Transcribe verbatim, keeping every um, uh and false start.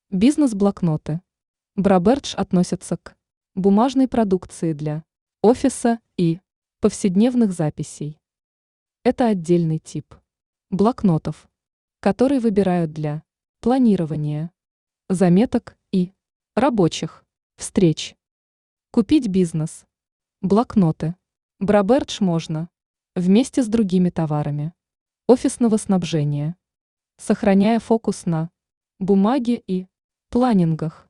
Бизнес-блокноты. Брабердж относятся к бумажной продукции для офиса и повседневных записей. Это отдельный тип блокнотов, который выбирают для планирования, заметок и рабочих встреч. Купить бизнес. Блокноты. Брабердж можно вместе с другими товарами офисного снабжения, сохраняя фокус на бумаге и планингах.